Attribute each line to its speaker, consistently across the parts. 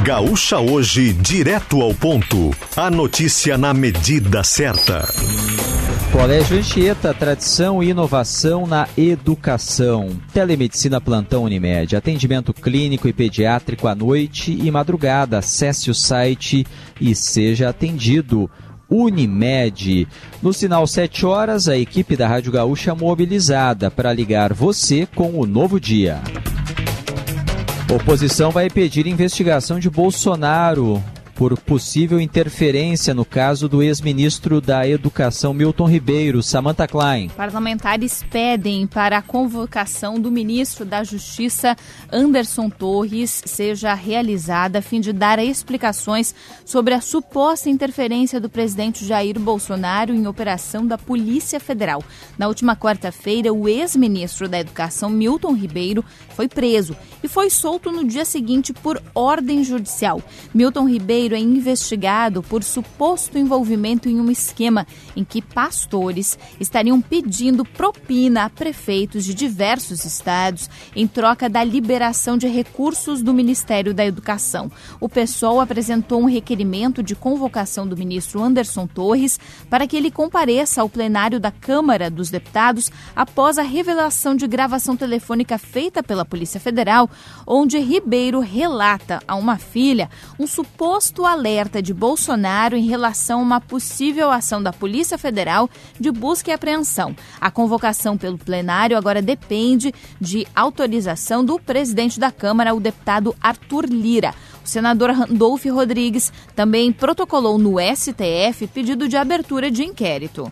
Speaker 1: Gaúcha Hoje, direto ao ponto. A notícia na medida certa.
Speaker 2: Colégio Anchieta, tradição e inovação na educação. Telemedicina Plantão Unimed, atendimento clínico e pediátrico à noite e madrugada. Acesse o site e seja atendido. Unimed. No sinal 7 horas, a equipe da Rádio Gaúcha mobilizada para ligar você com o novo dia. Oposição vai pedir investigação de Bolsonaro por possível interferência no caso do ex-ministro da Educação Milton Ribeiro. Samantha Klein.
Speaker 3: Parlamentares pedem para a convocação do ministro da Justiça, Anderson Torres, seja realizada a fim de dar explicações sobre a suposta interferência do presidente Jair Bolsonaro em operação da Polícia Federal. Na última quarta-feira, o ex-ministro da Educação, Milton Ribeiro, foi preso e foi solto no dia seguinte por ordem judicial. Milton Ribeiro é investigado por suposto envolvimento em um esquema em que pastores estariam pedindo propina a prefeitos de diversos estados em troca da liberação de recursos do Ministério da Educação. O PSOL apresentou um requerimento de convocação do ministro Anderson Torres para que ele compareça ao plenário da Câmara dos Deputados após a revelação de gravação telefônica feita pela Polícia Federal, onde Ribeiro relata a uma filha um suposto alerta de Bolsonaro em relação a uma possível ação da Polícia Federal de busca e apreensão. A convocação pelo plenário agora depende de autorização do presidente da Câmara, o deputado Arthur Lira. O senador Randolfo Rodrigues também protocolou no STF pedido de abertura de inquérito.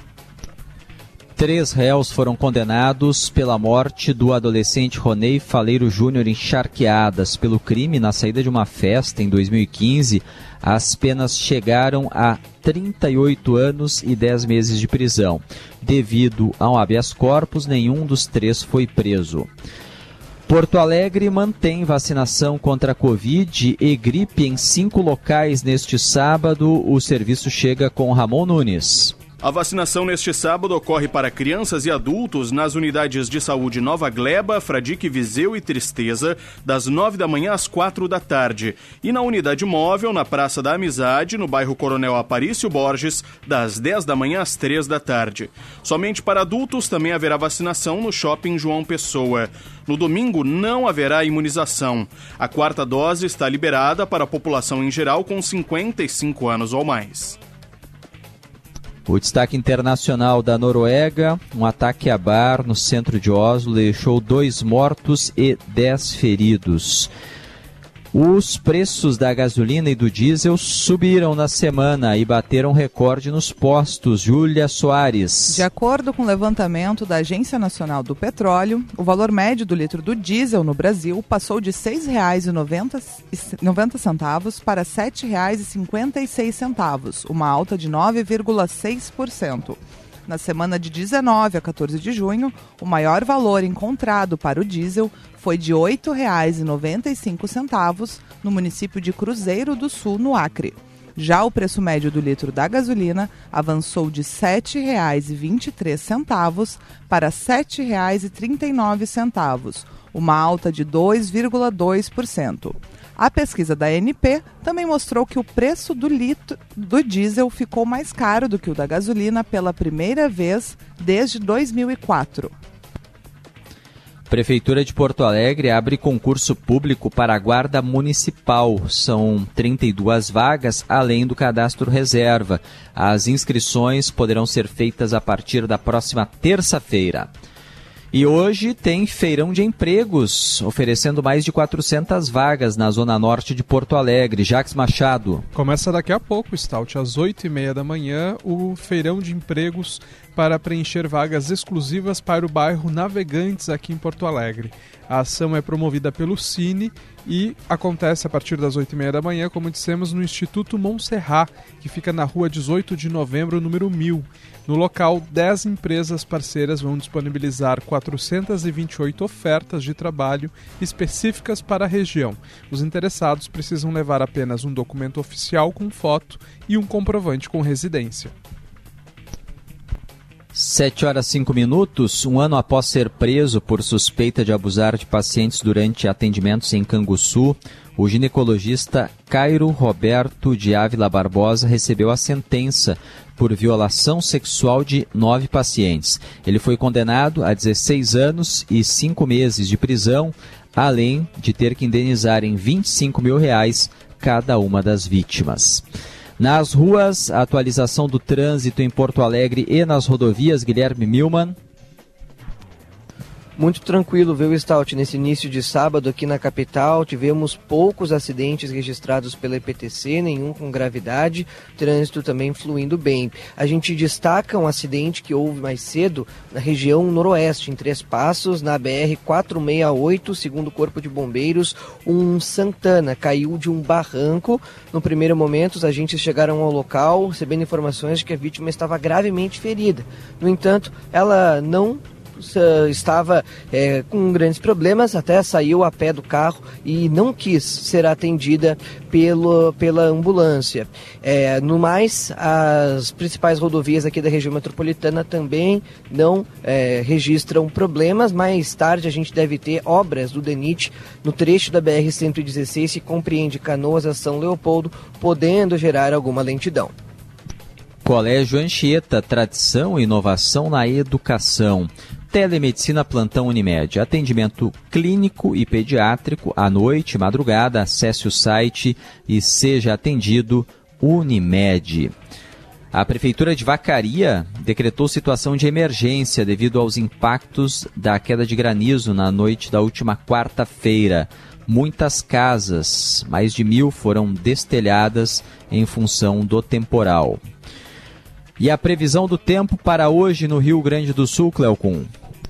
Speaker 2: 3 réus foram condenados pela morte do adolescente Ronei Faleiro Júnior em Charqueadas. Pelo crime na saída de uma festa em 2015, as penas chegaram a 38 anos e 10 meses de prisão. Devido a um habeas corpus, nenhum dos 3 foi preso. Porto Alegre mantém vacinação contra a Covid e gripe em 5 locais neste sábado. O serviço chega com Ramon Nunes.
Speaker 4: A vacinação neste sábado ocorre para crianças e adultos nas unidades de saúde Nova Gleba, Fradique, Viseu e Tristeza, das 9 da manhã às 4 da tarde. E na unidade móvel, na Praça da Amizade, no bairro Coronel Aparício Borges, das 10 da manhã às 3 da tarde. Somente para adultos também haverá vacinação no Shopping João Pessoa. No domingo não haverá imunização. A 4ª dose está liberada para a população em geral com 55 anos ou mais.
Speaker 2: O destaque internacional da Noruega, um ataque a bar no centro de Oslo deixou 2 mortos e 10 feridos. Os preços da gasolina e do diesel subiram na semana e bateram recorde nos postos. Júlia Soares.
Speaker 5: De acordo com o levantamento da Agência Nacional do Petróleo, o valor médio do litro do diesel no Brasil passou de R$ 6,90 para R$ 7,56, uma alta de 9,6%. Na semana de 19 a 14 de junho, o maior valor encontrado para o diesel foi de R$ 8,95 no município de Cruzeiro do Sul, no Acre. Já o preço médio do litro da gasolina avançou de R$ 7,23 para R$ 7,39, uma alta de 2,2%. A pesquisa da ANP também mostrou que o preço do litro do diesel ficou mais caro do que o da gasolina pela primeira vez desde 2004.
Speaker 2: Prefeitura de Porto Alegre abre concurso público para a Guarda Municipal. São 32 vagas, além do cadastro reserva. As inscrições poderão ser feitas a partir da próxima terça-feira. E hoje tem feirão de empregos, oferecendo mais de 400 vagas na zona norte de Porto Alegre. Jacques Machado.
Speaker 6: Começa daqui a pouco, Stout, às 8h30 da manhã, o feirão de empregos para preencher vagas exclusivas para o bairro Navegantes aqui em Porto Alegre. A ação é promovida pelo Cine e acontece a partir das 8h30 da manhã, como dissemos, no Instituto Montserrat, que fica na rua 18 de novembro, número 1000. No local, 10 empresas parceiras vão disponibilizar 428 ofertas de trabalho específicas para a região. Os interessados precisam levar apenas um documento oficial com foto e um comprovante com residência.
Speaker 2: 7h05. Um ano após ser preso por suspeita de abusar de pacientes durante atendimentos em Canguçu, o ginecologista Cairo Roberto de Ávila Barbosa recebeu a sentença por violação sexual de 9 pacientes. Ele foi condenado a 16 anos e 5 meses de prisão, além de ter que indenizar em R$25 mil cada uma das vítimas. Nas ruas, a atualização do trânsito em Porto Alegre e nas rodovias, Guilherme Milman.
Speaker 7: Muito tranquilo, viu, Stout? Nesse início de sábado aqui na capital, tivemos poucos acidentes registrados pela EPTC, nenhum com gravidade, trânsito também fluindo bem. A gente destaca um acidente que houve mais cedo na região noroeste, em Três Passos, na BR-468, segundo o Corpo de Bombeiros, um Santana caiu de um barranco. No primeiro momento, os agentes chegaram ao local, recebendo informações de que a vítima estava gravemente ferida. No entanto, ela não estava com grandes problemas, até saiu a pé do carro e não quis ser atendida pela ambulância. No mais, as principais rodovias aqui da região metropolitana também não registram problemas. Mais tarde a gente deve ter obras do DENIT no trecho da BR-116 que compreende Canoas a São Leopoldo, podendo gerar alguma lentidão.
Speaker 2: Colégio Anchieta, tradição e inovação na educação. Telemedicina Plantão Unimed, atendimento clínico e pediátrico à noite, madrugada. Acesse o site e seja atendido Unimed. A Prefeitura de Vacaria decretou situação de emergência devido aos impactos da queda de granizo na noite da última quarta-feira. Muitas casas, mais de 1.000, foram destelhadas em função do temporal. E a previsão do tempo para hoje no Rio Grande do Sul, Cleocum?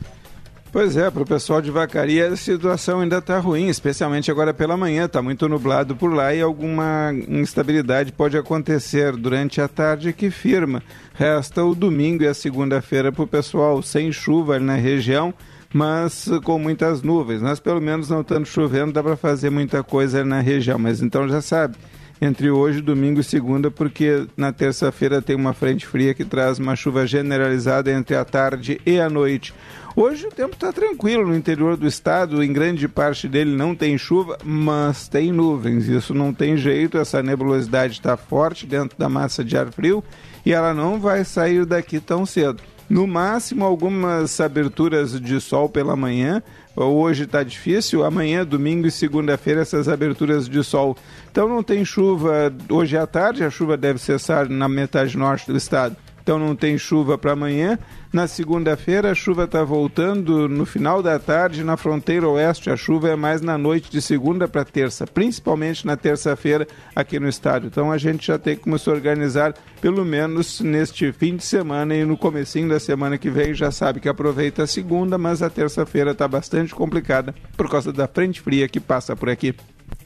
Speaker 8: Pois é, para o pessoal de Vacaria a situação ainda está ruim, especialmente agora pela manhã, está muito nublado por lá e alguma instabilidade pode acontecer durante a tarde que firma. Resta o domingo e a segunda-feira para o pessoal sem chuva na região, mas com muitas nuvens. Mas pelo menos não estando chovendo, dá para fazer muita coisa na região, mas então já sabe, entre hoje, domingo e segunda, porque na terça-feira tem uma frente fria que traz uma chuva generalizada entre a tarde e a noite. Hoje o tempo está tranquilo no interior do estado, em grande parte dele não tem chuva, mas tem nuvens. Isso não tem jeito, essa nebulosidade está forte dentro da massa de ar frio e ela não vai sair daqui tão cedo. No máximo, algumas aberturas de sol pela manhã. Hoje está difícil, amanhã, domingo e segunda-feira, essas aberturas de sol. Então não tem chuva hoje à tarde, a chuva deve cessar na metade norte do estado. Então não tem chuva para amanhã. Na segunda-feira a chuva está voltando no final da tarde, na fronteira oeste a chuva é mais na noite de segunda para terça, principalmente na terça-feira aqui no estado. Então a gente já tem que começar a organizar pelo menos neste fim de semana e no comecinho da semana que vem já sabe que aproveita a segunda, mas a terça-feira está bastante complicada por causa da frente fria que passa por aqui.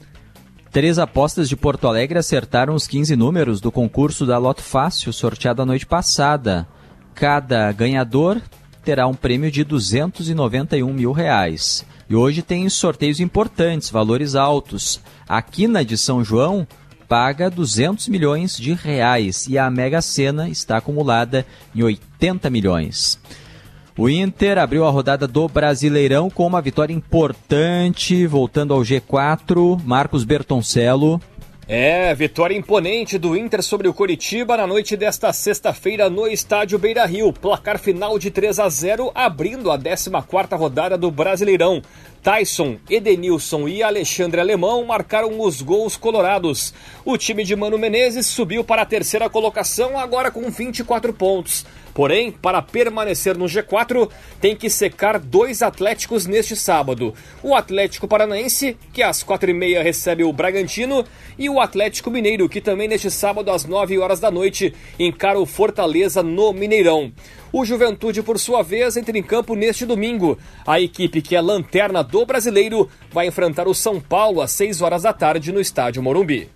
Speaker 2: 3 apostas de Porto Alegre acertaram os 15 números do concurso da Loto Fácil, sorteado a noite passada. Cada ganhador terá um prêmio de R$291 mil. E hoje tem sorteios importantes, valores altos. A Quina de São João paga R$200 milhões e a Mega Sena está acumulada em R$80 milhões. O Inter abriu a rodada do Brasileirão com uma vitória importante, voltando ao G4. Marcos Bertoncello.
Speaker 9: Vitória imponente do Inter sobre o Coritiba na noite desta sexta-feira no estádio Beira-Rio. Placar final de 3-0, abrindo a 14ª rodada do Brasileirão. Tyson, Edenilson e Alexandre Alemão marcaram os gols colorados. O time de Mano Menezes subiu para a 3ª colocação, agora com 24 pontos. Porém, para permanecer no G4, tem que secar 2 Atléticos neste sábado. O Atlético Paranaense, que às 4h30 recebe o Bragantino, e o Atlético Mineiro, que também neste sábado às 9 horas da noite encara o Fortaleza no Mineirão. O Juventude, por sua vez, entra em campo neste domingo. A equipe que é lanterna do Brasileiro vai enfrentar o São Paulo às 6 horas da tarde no estádio Morumbi.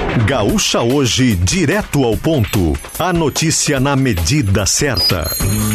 Speaker 1: Gaúcha Hoje, direto ao ponto. A notícia na medida certa.